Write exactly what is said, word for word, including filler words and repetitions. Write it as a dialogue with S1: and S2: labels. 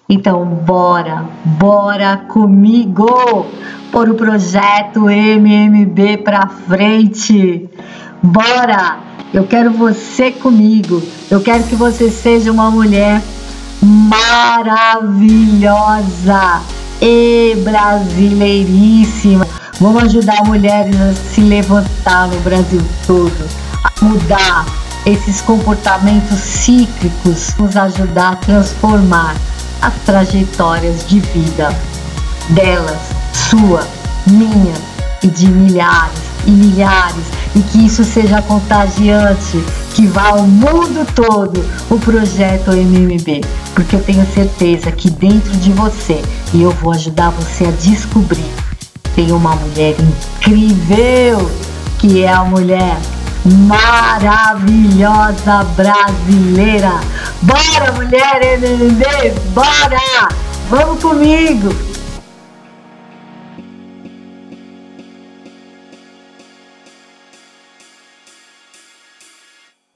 S1: Então, bora, bora comigo por o projeto M M B pra frente. Bora! Eu quero você comigo. Eu quero que você seja uma mulher maravilhosa e brasileiríssima. Vamos ajudar mulheres a se levantar no Brasil todo, a mudar esses comportamentos cíclicos, nos ajudar a transformar as trajetórias de vida delas, sua, minha e de milhares e milhares, e que isso seja contagiante, que vá ao mundo todo o projeto M M B, porque eu tenho certeza que dentro de você, e eu vou ajudar você a descobrir, tem uma mulher incrível, que é a mulher maravilhosa brasileira. Bora, mulher M M B, bora! Vamos comigo!